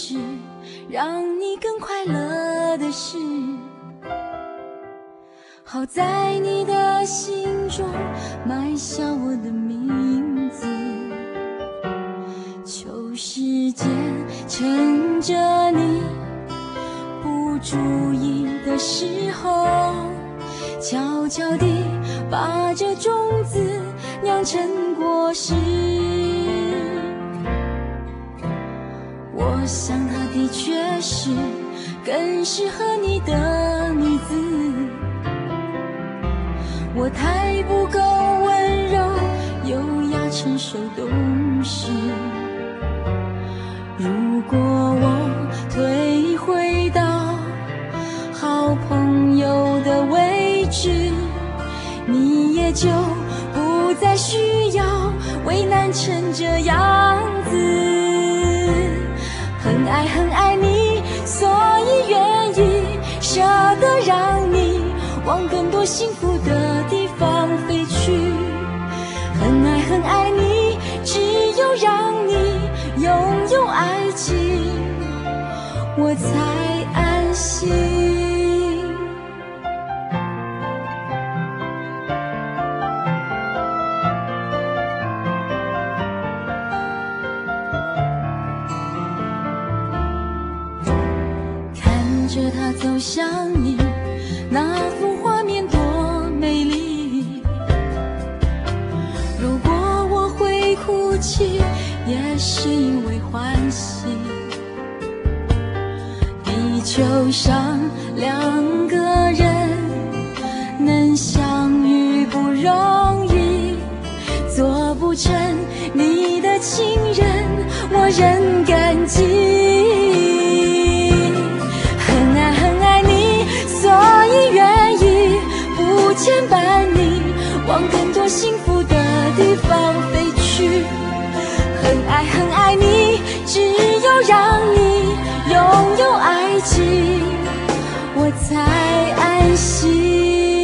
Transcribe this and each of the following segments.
是让你更快乐的事。好在你的心中埋下我的名字，求时间趁着你不注意的时候，悄悄地把这种子酿成果实。我想她的确是更适合你的女子，我太不够温柔优雅成熟懂事。如果我退回到好朋友的位置，你也就不再需要为难成这样子。很爱很爱你，所以愿意舍得让你往更多幸福的地方飞去。很爱很爱你，只有让你拥有爱情，我才安心。看着他走向你，那幅画面多美丽。如果我会哭泣，也是因为欢喜。地球上两个人能相遇不容易，做不成你的情人，我仍感激。很爱很爱你，所以愿意不牵绊你往更多幸福的地方飞去。很爱很爱你，只有让你拥有爱情，我才安心。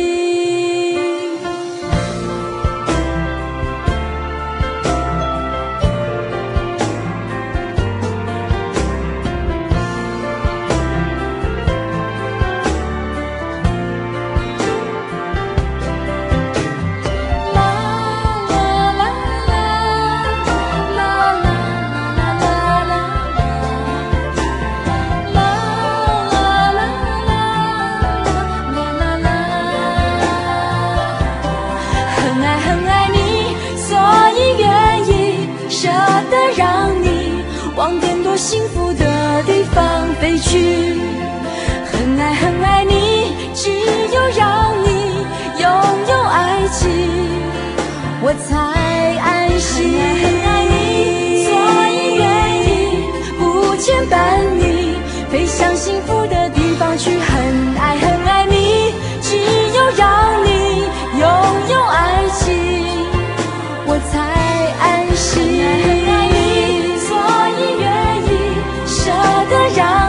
往更多幸福的地方飞去。很爱很爱你，只有让你拥有爱情，我才安心。很爱你，所以愿意不牵绊你飞向幸福的地方去。很爱很爱你，只有让你拥有爱情，我才安心。很爱你，所以愿意舍得让